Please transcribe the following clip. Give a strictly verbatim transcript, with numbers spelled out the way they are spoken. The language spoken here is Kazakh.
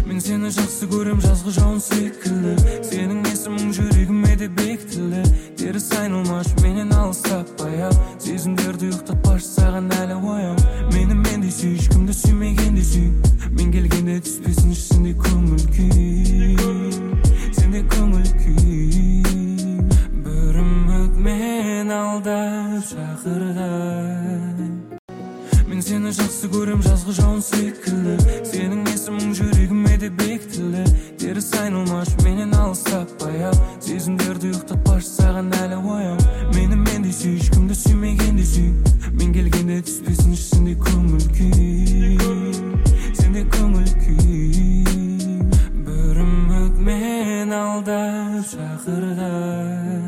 Мен сені жақсы көрем жазғы жауын секілді. Сенің есімің жүрегіме де бекітілді. Теріс айналмаш менен алыстап баяу. Сезімдерді ұйықтатпаш саған әлі ояу. Мені мендей сүй, ешкімді сүймегенде сүй. Мен келгенде түспесін ішінде көңіл күй. Сенде көңіл күй. Бір үміт мен алдап шақырды. Мен сені жақсы көрем жазғы жауын секілді. Сенің есімің жүрегіме де бекітілді. Теріс айналмаш менен алыстап баяу. Сезімдерді ұйықтатпаш саған әлі ояу. Мені мендей сүй, ешкімді сүймегенде сүй. Мен келгенде түспесін ішінде көңіл күй. Сенде көңіл күй. Бір үміт мен алдап шақырды.